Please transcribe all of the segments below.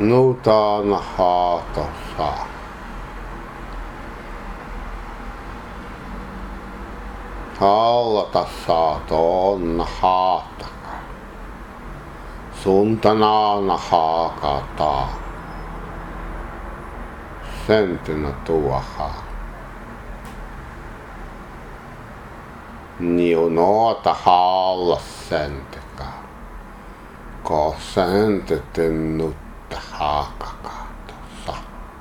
Nutana haatossa. Hallata saatonna haataka. Suntanaana haakataa. Sentinä tuoha. Niu noota halla senteka. Ko senteten nutta haakakatossa.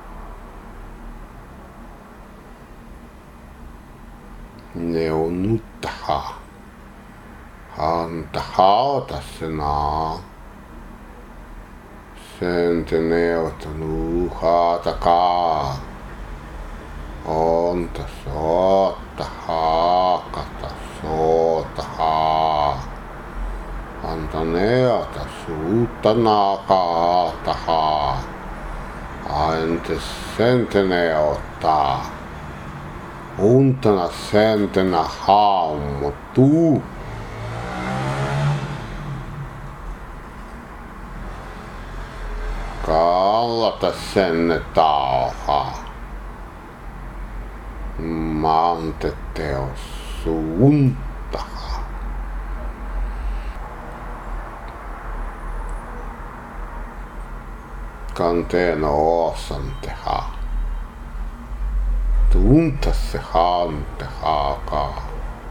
Neu nuttaha. Hanta haota senaa. Sentineuta nuuhaatakaa. Onta sootta haakata sootahaa. Anta neota suutta naakaatahaa. Ainte sentineottaa. Untana sentinä haamuttuu. Kallata senne tauhaa. Mante teos suuntaha. Kanteena oosanteha. Tunta se hantehakaa.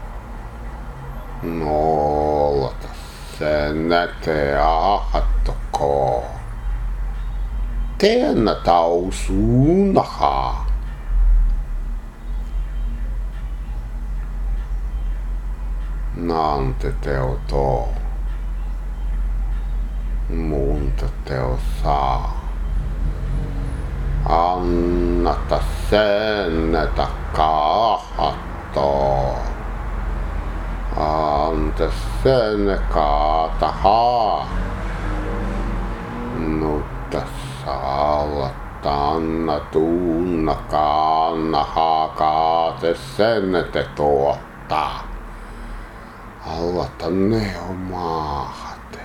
Noolata sen näte ahattokoo. Teennä tausuunahaa. Nante teotoo. Muunta teo saa. Annata sennetä kaahattoo. Ante senne kaatahaa. Nutta saalatta anna tuunna kaanna haakaate senne te tuottaa. Allata ne on maahate.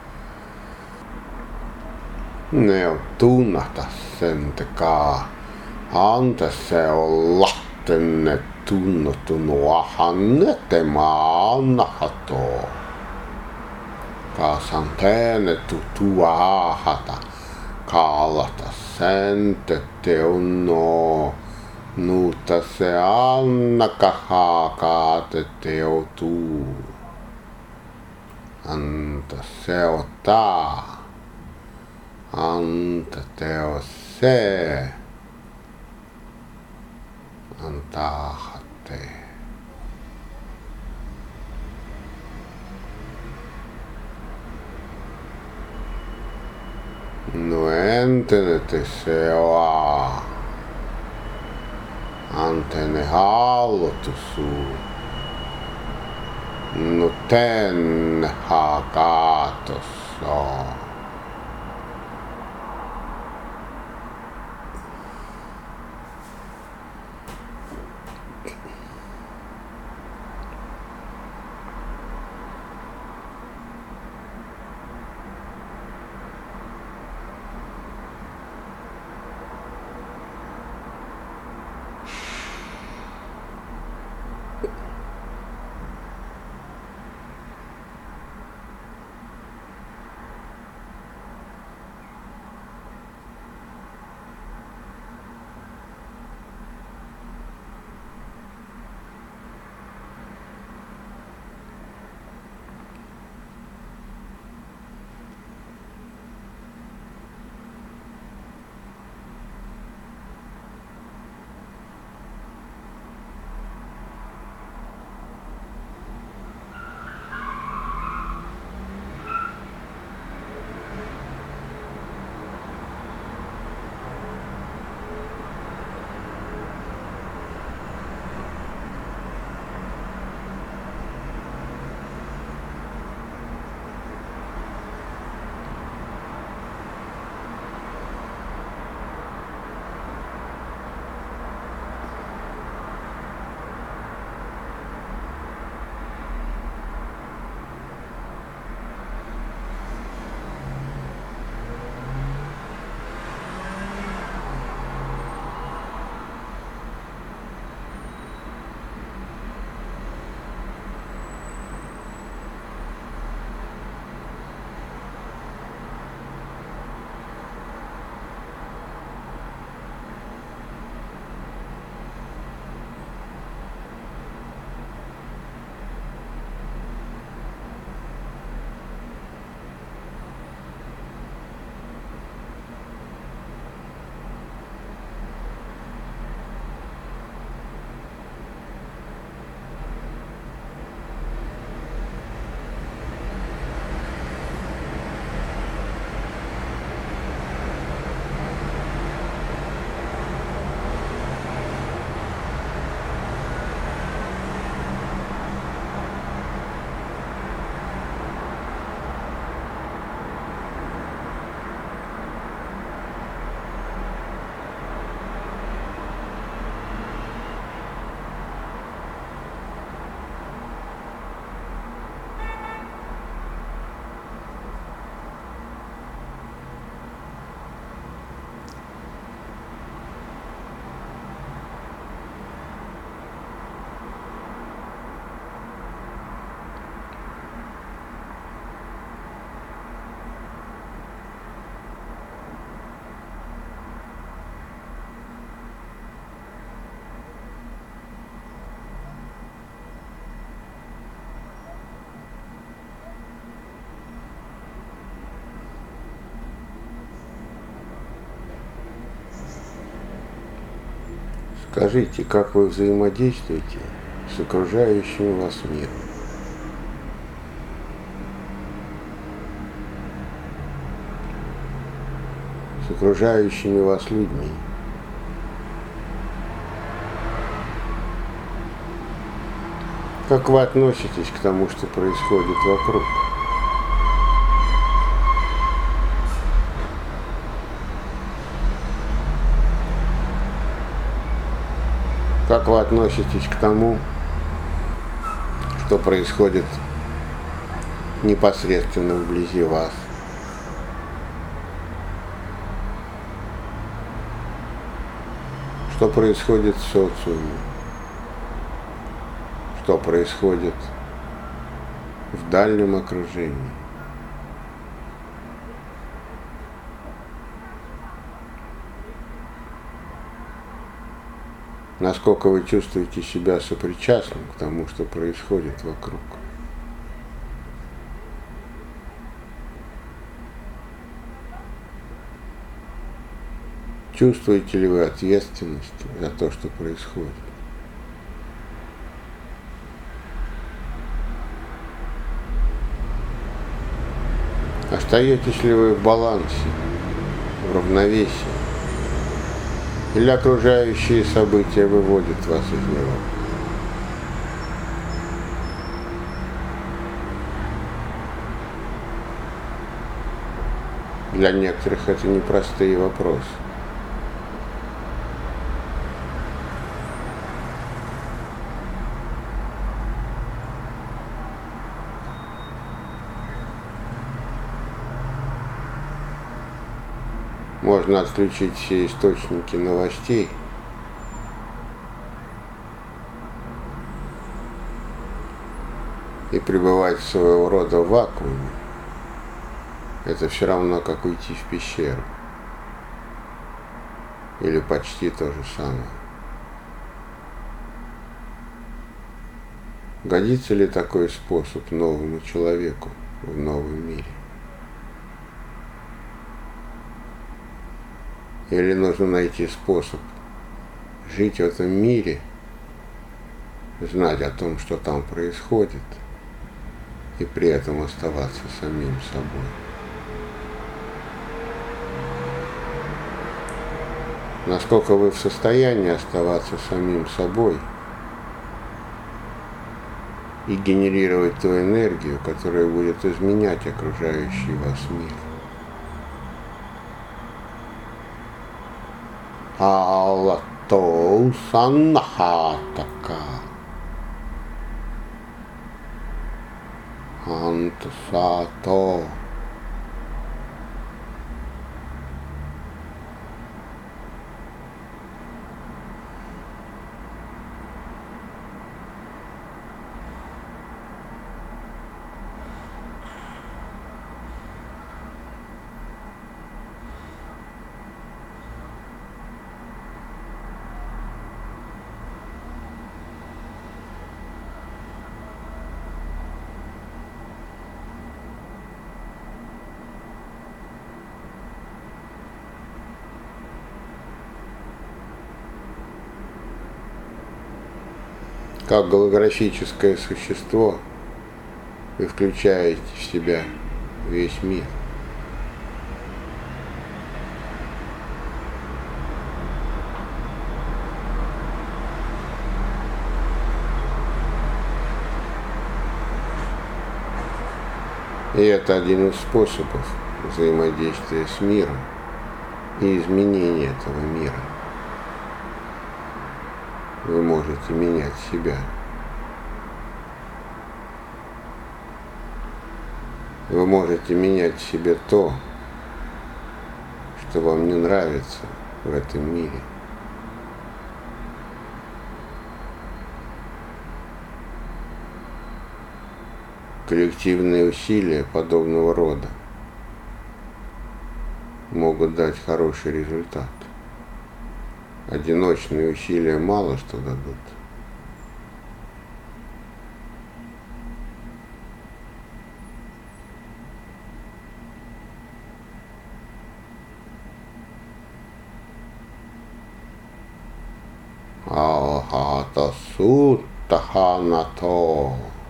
Ne on tunnata sentekaa. Ante se on lahtenne tunnottunua hannete maannahatoo. Kaasan teene tutuahata. Kaalata sente teunoo. Nuutta se annaka haakaate teutuu. Anta se ottaa. Anta teo se. Antaa hatte. No entene se oa. Antene hallutu suu. No ten haakatossa. Скажите, как вы взаимодействуете с окружающим вас миром? С окружающими вас людьми? Как вы относитесь к тому, что происходит вокруг? Как вы относитесь к тому, что происходит непосредственно вблизи вас? Что происходит в социуме? Что происходит в дальнем окружении? Насколько вы чувствуете себя сопричастным к тому, что происходит вокруг? Чувствуете ли вы ответственность за то, что происходит? Остаетесь ли вы в балансе, в равновесии? Или окружающие события выводят вас из него? Для некоторых это непростые вопросы. Можно отключить все источники новостей и пребывать в своего рода вакууме. Это все равно, как уйти в пещеру. Или почти то же самое. Годится ли такой способ новому человеку в новом мире? Или нужно найти способ жить в этом мире, знать о том, что там происходит, и при этом оставаться самим собой? Насколько вы в состоянии оставаться самим собой и генерировать ту энергию, которая будет изменять окружающий вас мир? Аллато саннахатака антасато. Как голографическое существо вы включаете в себя весь мир. И это один из способов взаимодействия с миром и изменения этого мира. Вы можете менять себя. Вы можете менять в себе то, что вам не нравится в этом мире. Коллективные усилия подобного рода могут дать хороший результат. Одиночные усилия мало что дадут. Галата Суттаханато.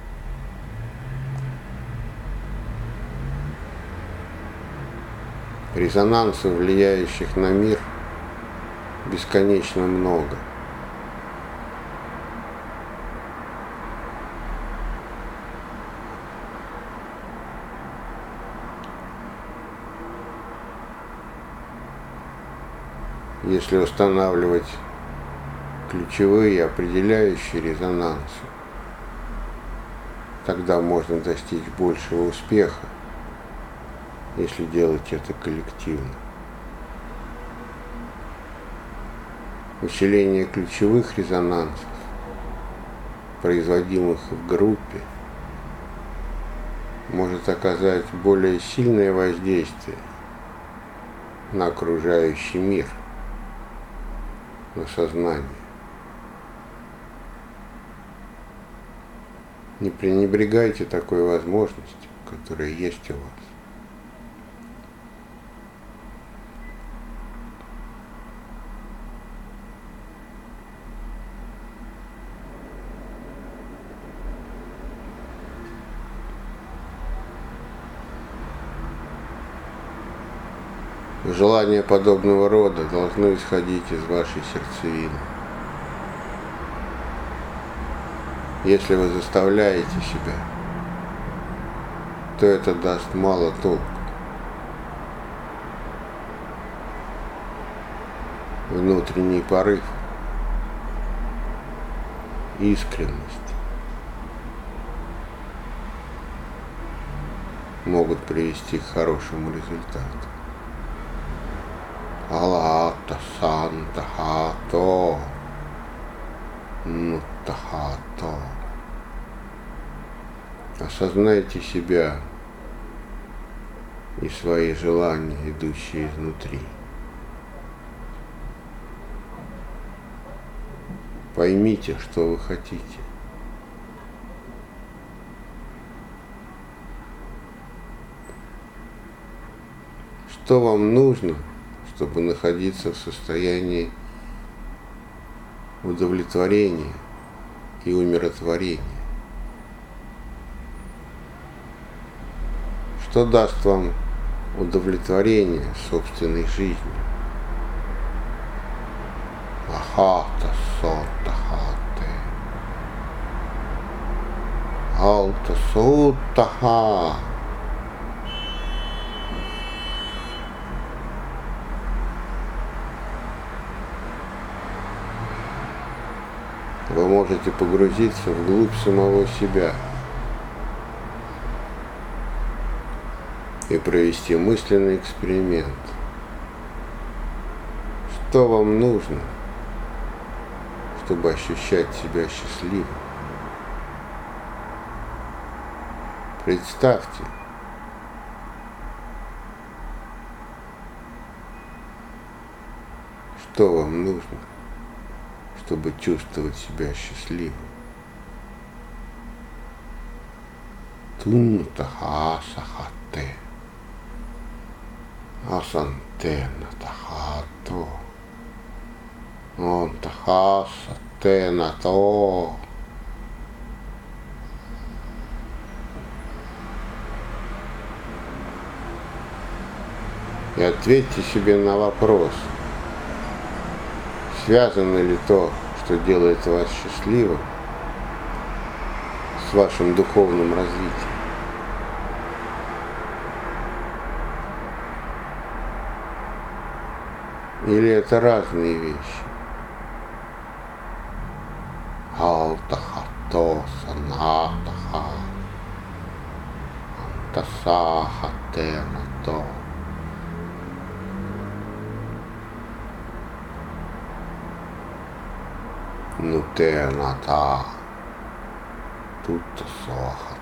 Резонансов, влияющих на мир, бесконечно много. Если устанавливать ключевые определяющие резонансы, тогда можно достичь большего успеха, если делать это коллективно. Усиление ключевых резонансов, производимых в группе, может оказать более сильное воздействие на окружающий мир, на сознание. Не пренебрегайте такой возможностью, которая есть у вас. Желания подобного рода должно исходить из вашей сердцевины. Если вы заставляете себя, то это даст мало толку. Внутренний порыв, искренность могут привести к хорошему результату. Алата Санта Хато Нуттахато. Осознайте себя и свои желания, идущие изнутри. Поймите, что вы хотите. Что вам нужно, чтобы находиться в состоянии удовлетворения и умиротворения? Что даст вам удовлетворение собственной жизнью? Ахата сота хате. Алта суттаха. Вы можете погрузиться вглубь самого себя и провести мысленный эксперимент. Что вам нужно, чтобы ощущать себя счастливым? Представьте, что вам нужно, чтобы чувствовать себя счастливым. Тунтахасахате. Асантена тахато. Онтахасатена то. И ответьте себе на вопрос, связано ли то, что делает вас счастливым, с вашим духовным развитием? Или это разные вещи? Алтахато санатаха, антасахатенато. Нутената, тутто соха.